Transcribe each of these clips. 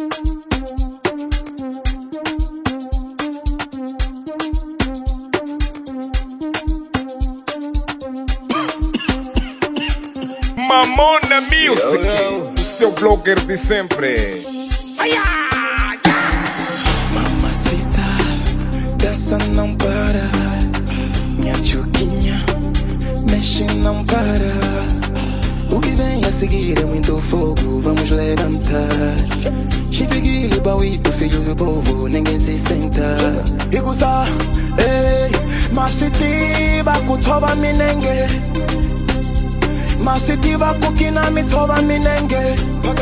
Mamona Music, o seu blogger de sempre. Mamacita, dança não para. Minha chuquinha, mexe não para. O que vem a seguir é muito fogo, vamos levantar. Chipiguile, Bauíto, filho do povo, ninguém se senta. Iguza, ei, machitiba, kutoba minenge. Mashitiba kukina mitoba minenge.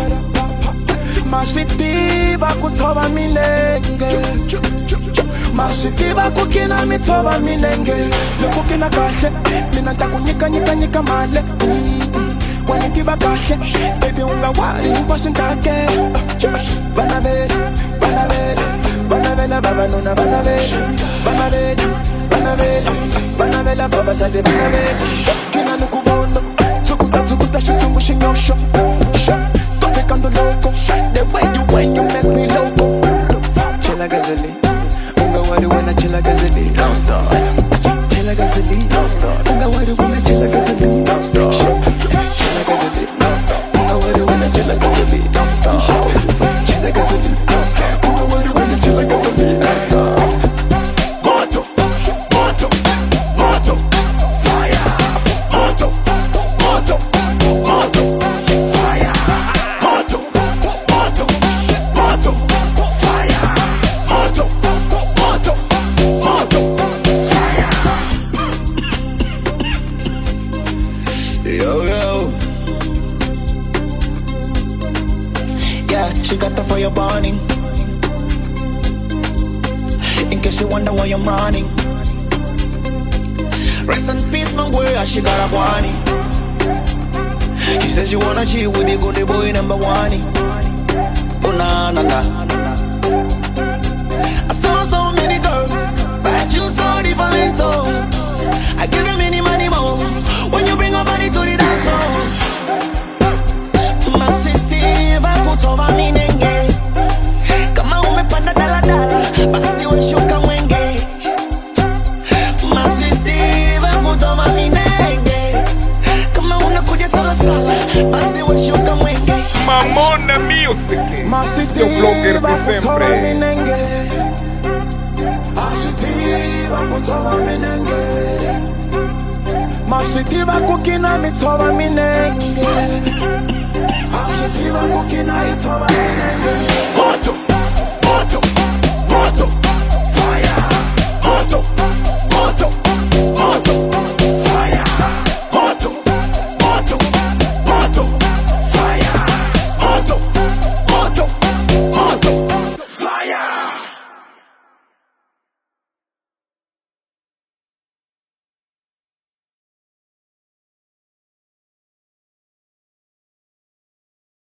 Mashitiba kutoba minenge. Mashitiba kukina mitoba minenge. Kukina kashe, minanta kunyika nyika nyika male. Wanitiba kashe, baby unga wari washintake. Banavela, banavela, banavela baba nuna banavela. Banavela, banavela, banavela baba sade banavela. Kina nukubondo. She's so much in your shop. Don't take on the loco. The way you when you make me loco. Chilla gasoline. Unga wadi wanna chilla gasoline. Don't stop. Chilla gasoline. Don't stop. Unga wadi wanna chilla gasoline. Don't stop. Chilla gasoline. Don't stop. Unga wadi wanna chilla gasoline. Don't stop. Chilla gasoline. Don't stop. Unga wadi wanna chilla gasoline. Don't stop. Moto, moto, moto, fire. Moto, moto. She got that fire burning. In case you wonder why I'm running. Rest in peace, my boy, she got a warning. She says she wanna chill with the good boy number one. Oh na na na. I saw so many girls, but you so different. I give you many money more when you bring your body to the dance hall. My sweetie, put over me nenge. Kama umepanda dala dala, basi weshuka mwenge. My sweetie, put over me nenge. Kama unakuja sala sala, basi weshuka mwenge. Mamona Music, o seu blogger de sempre. Mashitiba kukina mitoba minenge. Mashitiba kukina mitoba minenge.